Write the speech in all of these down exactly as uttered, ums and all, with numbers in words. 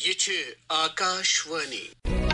یہ چھ آکاشوانی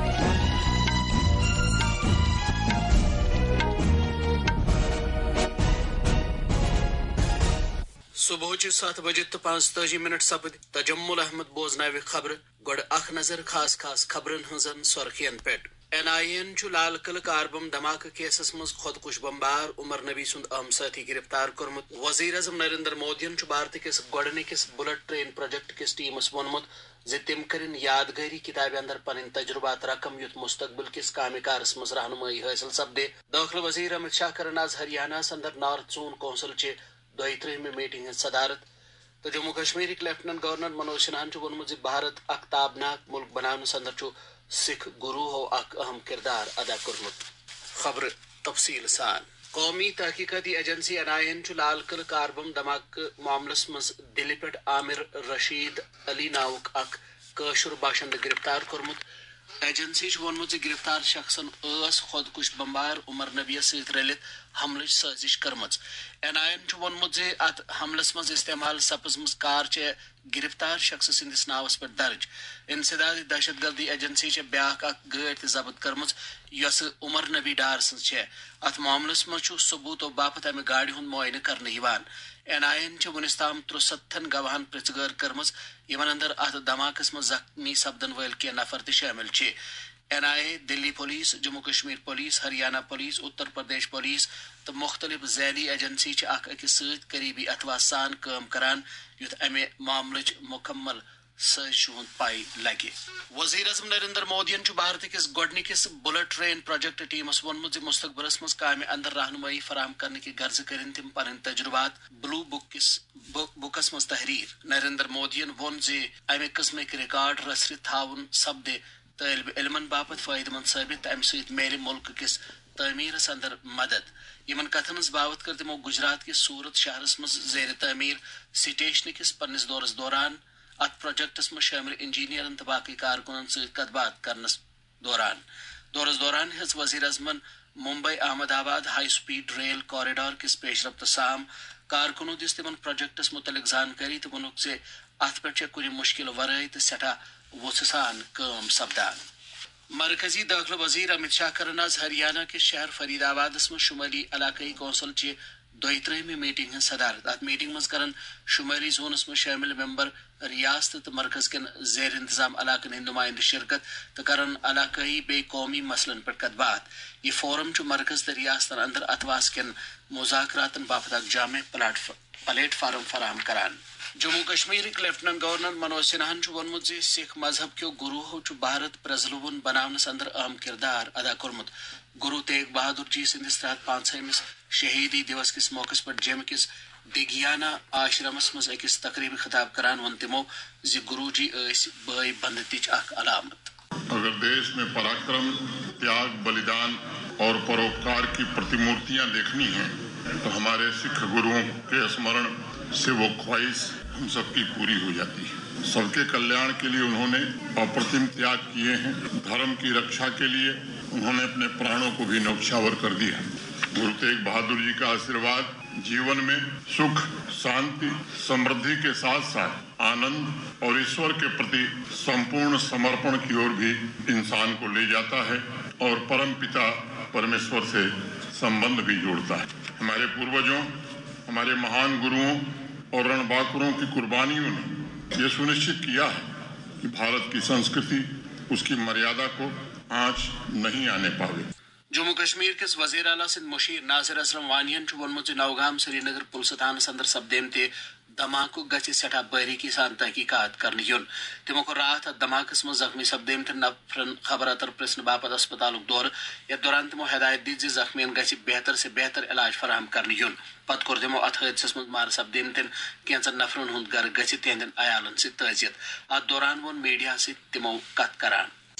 صبح سات بجے تو پانچ تجی منٹ سپد تجمل احمد بوزناو خبر گوڑ اخ نظر خاص خاص خبرن ہنزن سرخین پہ این آئی این لال قلعہ کاربم دھماکہ کیسس مز خودکش بمبار عمر نبی سند اہم ساتھی گرفتار کورمت وزیر اعظم نریندر مودین بھارت کس گوڈنکس بلٹ ٹرین پروجیکٹ کس ٹیمس وونمت زِ تم کرن یادگاری کتاب اندر پن تجربات رقم یت مستقبل کس کامہ کارس مز رہنمائی حاصل سپدے داخلہ وزیر امت شاہ کرن آز ہریانہ اندر نارتھ زون کونسل چہ دۄیہِ ترٛہمہِ میٹنگ ہز صدارت تو جموں کشمیر لیفٹنٹ گورنر منوج سنہاہن وونمت بھارت اخ تابناک ملک بناونس اندر سکھ گروہو اخ اہم کردار ادا کورمت خبر تفصیل سان قومی تحقیقاتی ایجنسی این آئی این لال قلعہ کاربم دھماکہ معاملس مز دلہ پہ عامر رشید علی ناوک اخ قاشر باشند گرفتار کورمت ایجنسی وونمت گرفتار شخصن ٲس خودکش بمبار عمر نبی ست رلت حملچ سازش کرمز این آئی این وونمت ات حملس مز استعمال سپزمز کار چھ گرفتار شخص سندس ناوس پہ درج انسداد دہشت گردی ایجنسی چھ بیاکھ اخ گاڑی تہ ضبط کرمز یس عمر نبی ڈار سن چھ ات معاملس مز ثبوتو باپت امہ گاڑی ہند معائنہ کرنے یوان این آئی این ونس تام ترستن گواہن پرژھ گٲر کٔرمٕژ یمن اندر ات دھماکس مز زخمی سپدن ول کی نفر تہ شامل چھ N I A Delhi police Jammu Kashmir police Haryana police Uttar Pradesh police تو مختلف ذیلی ایجنسی چھ اخ أکس ست قریبی اتوا سان کٲم کران یُتھ امہ معاملچ مکمل سازشہِ ہُنٛد پاے لگہِ وزیر اعظم نریندر مودین بھارت کس گۄڈنِکس بلٹ ٹرین پروجیکٹ ٹیمس وونمت مستقبلس مز کامہ اندر رہنمائی فراہم کرنے کی غرض کرن تم پنن تجربات بلو بک کس بکس مز تحریر نریندر مودین وون زِ امہ قسمک ریکارڈ رسرت تھاون سپدِ طالب علمن باپت فائدہ مند ثابت امہ سۭتۍ میلہِ ملک کس تعمیرس اندر مدد یمن کتھن ہز باوت کر تمو گجرات کس سورت شہرس مز زیر تعمیر سٹیشن کس پنس دورس دوران ات پروجیکٹس مز شامل انجینئرن تو باقی کارکنن ست کتھ بات کرنس دوران دورس دوران ہز وزیر اعظمن ممبئی احمد آباد ہائی سپیڈ ریل کوریڈور کس پیش رفت سام کارکنو دس تمن پروجیکٹس متعلق زانکاری تو وونُکھ زِ ات پہ کُنہِ مشکل ورٲے تو سٹھاہ ووژھٕ سان کٲم سپدان مرکزی داخلہ وزیر امت شاہ کرن آز ہریانہ کس شہر فرید آبادس مز شمالی علاقائی کونسل چہ دۄیہِ ترٛہمہِ میٹنگ ہز صدارت ات میٹنگ مز کرن شمالی زونس مز شامل ممبر ریاست تو مرکز کن زیر انتظام علاقن ہند نمائندہ شرکت تو کرن علاقائی بے قومی مسلن پہ کت بات یہ فورم چھ مرکز تو ریاستن اندر اتواس کن مذاکراتن باپت اخ جامع پلیٹ فارم فراہم کران جموں کشمیر لیفٹنٹ گورنر منوج سنہاہن وونمت زِ سکھ مذہب کیو گروہو بھارت پرزلوُن بناونس اندر اہم کردار ادا کورمت گرو تیغ بہادر جی سندس تحت پانژہمس شہیدی دیوس کس موقع پر جم کس ڈگیانہ آشرمس مز اکس تقریب خطاب کران ون تمو زِ گرو جی ایس بھائی بندتچ اخ علامت اگر دیش میں پراکرم تیاگ بلیدان اور پروپکار کی پرتیمورتیاں دیکھنی ہیں تو ہمارے سکھ گروؤں کے اسمرن سے وہ خواہش ہم سب کی پوری ہو جاتی ہے سب کے کلیان کے لیے انہوں نے اپرتم تیاگ کیے ہیں دھرم کی رکشا کے لیے انہوں نے اپنے پرانوں کو بھی نوچھاور کر دیا گرو تیغ بہادر جی کا آشیرواد جیون میں سکھ شانتی سمردھی کے ساتھ ساتھ آنند اور ایشور کے پرتی سمپورن سمرپن کی اور بھی انسان کو لے جاتا ہے اور پرم پتا پرمیشور سے سمبند بھی جوڑتا ہے ہمارے پوروجوں ہمارے مہان گروؤں اور رنباکروں کی قربانیوں نے یہ سنشچت کیا ہے کہ بھارت کی سنسکرتی اس کی مریادہ کو آنچ نہیں آنے پاوے جموں کشمیر کس وزیر اعلیٰ سند مشیر ناصر اسلم وانین وونمت نوگام سری نگر پُلسہٕ تھانس اندر سپدیمتہِ دھماکہ گژھِ سٹھاہ باریکی سان تحقیقات کرنے یُن تمو کوٚر راتھ اتھ دھماکس مز زخمی سپدیمتن نفرن خبر اتر پرژھنہٕ باپت اسپتالُک دورٕ یتھ دوران تمو ہدایت دِژ زِ زخمین گژھِ بہتر سے بہتر علاج فراہم کرنے یُن پتہٕ کوٚر تمو اتھ حٲدثس مز مارٕ سپدیمتن کینژن نفرن ہُنٛد گرٕ گژھِ تہنٛدٮ۪ن عیالن سۭتۍ تعزیت اتھ دوران ووٚن میڈیا سۭتۍ تمو کتھ کران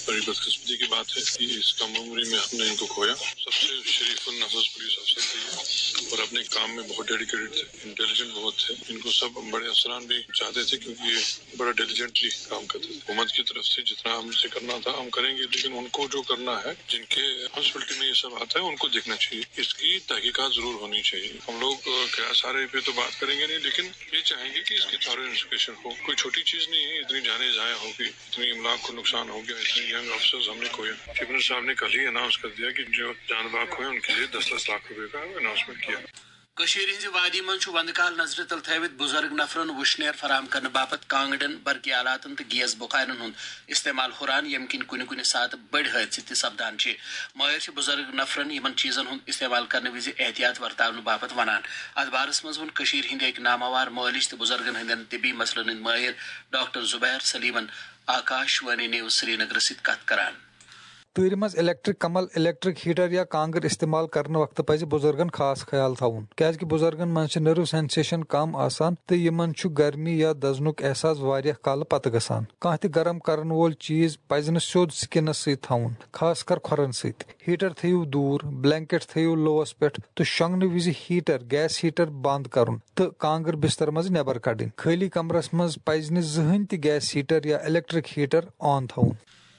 بڑی بدقسمتی کی بات ہے کہ اس کم عمری میں ہم نے ان کو کھویا. سب سے شریف النفس پولیس افسر تھے یہ اور اپنے کام میں بہت ڈیڈیکیٹڈ تھے, انٹیلیجنٹ بہت تھے. ان کو سب بڑے افسران بھی چاہتے تھے کیونکہ یہ بڑا ڈیلیجنٹلی کام کرتے تھے. حکومت کی طرف سے جتنا ہم سے کرنا تھا ہم کریں گے, لیکن ان کو جو کرنا ہے, جن کے ہاسپٹل میں یہ سب آتا ہے, ان کو دیکھنا چاہیے. اس کی تحقیقات ضرور ہونی چاہیے. ہم لوگ کیا سارے پہ تو بات کریں گے نہیں, لیکن یہ چاہیں گے کہ اس کی تھارو انویسٹیگیشن ہو. کوئی چھوٹی چیز نہیں ہے, اتنی جانیں ضائع ہوگی, اتنی املاک کو نقصان ہو گیا, اتنے ینگ افسرز ہم نے کھویا. چیف صاحب نے کل ہی اناؤنس کر دیا کہ جو جان باغ ہوئے ان کے لیے دس دس لاکھ روپے کا اناؤنسمنٹ کیا. کشیر ہز وادی من وند کال نظر تل تھوت بزرگ نفرن وشنیر فراہم کرنے باپت کانگڑن برقی آلاتن تو گیس بخارن ہند استعمال ہران یم کن کن کن سات بڑ حادثہ تہ سپدان. ماہر بزرگ نفرن یمن چیزن ہند استعمال کرنے وز احتیاط ورتاؤن باپت ونان. ات بارس مز ون کشیر ہند ایک نامور مالج تو بزرگن ہندین طبی مسلن ہند ماہر doctor Zubair Suleman Akashvani news Srinagar ست کت کران. تۭرِ منٛز الیکٹرک کمل الیکٹرک ہیٹر یا کانگر استعمال کرنے وقت پزِ بزرگن خاص خیال تھاون کیازِ بزرگن من چھ نرو سینسیشن کم آسان تو یمن چھ گرمی یا دزنک احساس واریاہ کال پتہ گژھان. کانٛہہ تہِ گرم کرن وول چیز پزِ نہٕ سیود سکنس سۭتۍ تھاون, خاص کر کھۄرن سۭتۍ. ہیٹر تھٲیِو دوٗر, بلینکٹ تھٲیِو لووس پٮ۪ٹھ تہٕ شۄنگنہٕ وِزِ ہیٹر گیس ہیٹر بند کرُن تہٕ کانگر بستر منٛز نٮ۪بر کڑٕنۍ. خٲلی کمرس منٛز پزِ نہٕ زٕہٕنۍ تہِ گیس ہیٹر یا الیکٹرک ہیٹر آن تھاون.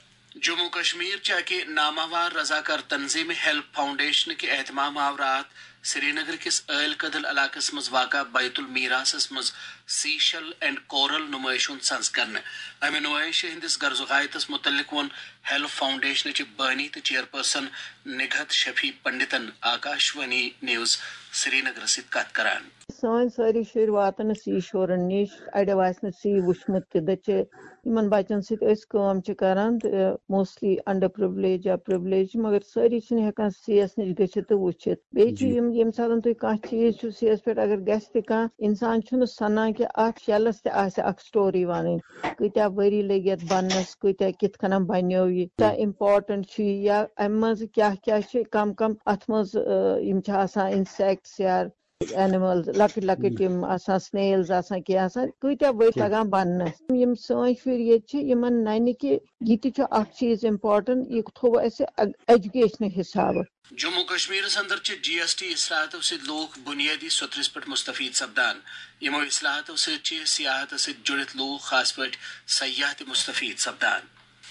جموں کشمیر چاکہ نامور رضاکار تنظیم ہیلپ فاؤنڈیشن کے اہتمام آو رات سری نگر کس ایل کدل علاقہ مز واقع بیت المیراثس مز سیشل اینڈ کورل نمائش ہند سنز کرنے. امہ نمائش ہندس غرض حایتس متعلق ون ہیلپ فاؤنڈیشن چہ بانی تو چیئر پرسن نگہت شفیع پنڈتن آکاشوانی نیوز سری نگر ست کت کران. سان ساری شر واتن سی شورن نش اڑو آس سی وچمت دچہ یمن بچن ست کام کران موسٹلی انڈر پرولیج یا پرولیج مگر ساری چھ ہکان سی ایس نش گھت تو وچھت بیٚیہِ یم ساتن تھی کانٛہہ چیز چھُ سی ایس پہ اگر گژھِ تہِ کانٛہہ انسان چھُنہٕ سنان کہ اتھ شیلس تہِ آسہِ اکھ سٹوری ونٕنۍ کۭتیاہ ؤری لٔگۍ یتھ بننس کۭتیاہ کِتھ کٔنۍ بنیو یہِ کیٛاہ امپاٹنٹ چھُ یہِ یا امہِ منٛز کیٛاہ کیٛاہ چھِ کم کم اتھ منٛز یِم چھِ آسان انسیکٹس یا اینملز لکٹ لکٹ یم آسان سنیلز آسان کی آسان کۭتیاہ ؤری لگان بننس. یم سٲنۍ شُرۍ ییٚتہِ چھِ یمن ننہِ کہ یہ تہِ چھُ اکھ چیز امپاٹنٹ یہ تھوٚو اسہِ ایجوکیشن حسابہٕ. جموں کشمیر اندر جی ایس ٹی اصلاحاتو ست لوگ بنیادی سترس پہ مستفید سپدان. یمو اصلاحاتو ست سیاحت ست جڑت لوگ خاص پہ سیاح تہ مستفید سپدان.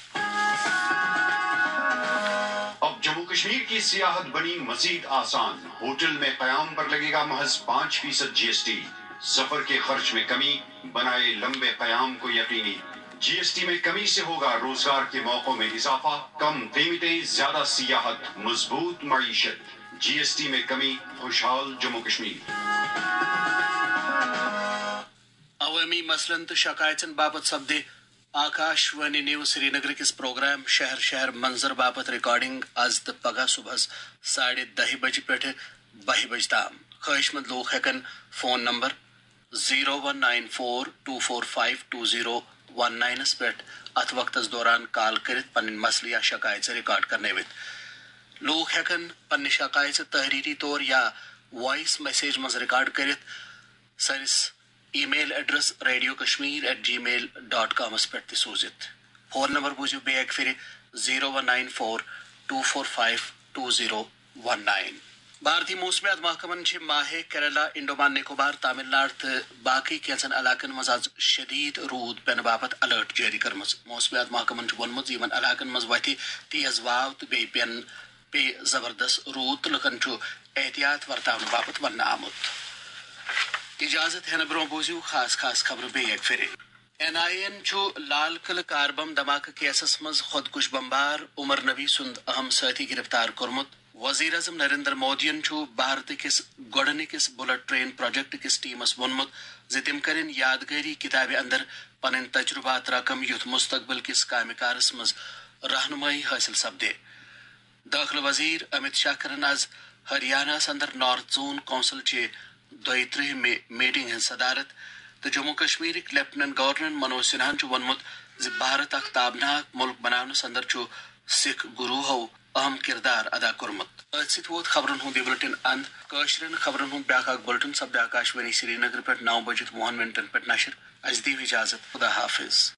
اب جموں کشمیر کی سیاحت بنی مزید آسان. ہوٹل میں قیام پر لگے گا محض پانچ فیصد جی ایس ٹی. سفر کے خرچ میں کمی بنائے لمبے قیام کو یقینی. جی ایس ٹی میں کمی سے ہوگا روزگار کے موقعوں میں اضافہ. کم قیمتیں, زیادہ سیاحت, مضبوط معیشت. جی ایس ٹی میں کمی, خوشحال جموں کشمیر. عوامی مسلن تو شکایتن باپت سپدے Akashvani news Srinagar کس پروگرام شہر شہر منظر باپت ریکارڈنگ آز تو پگہ صبح ساڑھے دہ بجے پہ بہ بج تام. خواہش مند لوگ ہیکن phone number zero one nine four two four five two zero one نائنس پہ ات وقت دوران کال کرت پن مسئلہ یا شکایت ریکارڈ کرنے وت. لوگ ہیکن پنہ شکایت تحریری طور یا وائس میسیج مز ریکارڈ کرت سنس email address radio Kashmir at Gmail dot کامس پہ سوزت. فون نمبر بوزیو بی ایک پھر zero one nine four two four five two zero one nine. بھارتی موسمیات محکمن ماہ کیرلا, انڈومان نکوبار, تامل ناڈ تو باقی کینچن علاقن مز آز شدید رود پینہ باپت الرٹ جاری کرم. موسمیات محکمن وونمت یمن علاقن مز وتہ تیز واو تو بی پین پی زبردست رود تو لکن احتیاط ورتاؤن باپت ون آمت. اجازت ہین برو بوزیو خاص خاص خبر بی ایک پھر. این آئی این لال قلعہ کار بم دھماکہ کیسس مز خودکش بمبار عمر نبی سند اہم ساتھی گرفتار کورمت. وزیر اعظم نریندر مودین بھارت کس گۄڈنِکس بلٹ ٹرین پروجیکٹ کس ٹیمس وونمت زِ تم کرن یادگاری کتابہ اندر پنن تجربات رقم یُتھ مستقبل کس کامہ کارس مز رہنمائی حاصل سپدے. داخلہ وزیر امت شاہ کرن آز ہریانہ اندر نارتھ زون کونسل چہ دۄیہِ ترٕہمہِ میٹنگ ہن صدارت تو جموں کشمیرک لیفٹنٹ گورنر منوج سنہان وونمت زِ بھارت اخ تابناک ملک بناونس اندر سکھ گروہو اہم کردار ادا کورمت. ات ست ووت خبرن ہند یہ بلٹن اند. کاشرن خبرن ہند بیاکھ اکھ بلٹن سپدِ آکاشوانی سری نگر پہ نو بجت وُہن منٹن پہ نشر. اس دیو اجازت. خدا حافظ.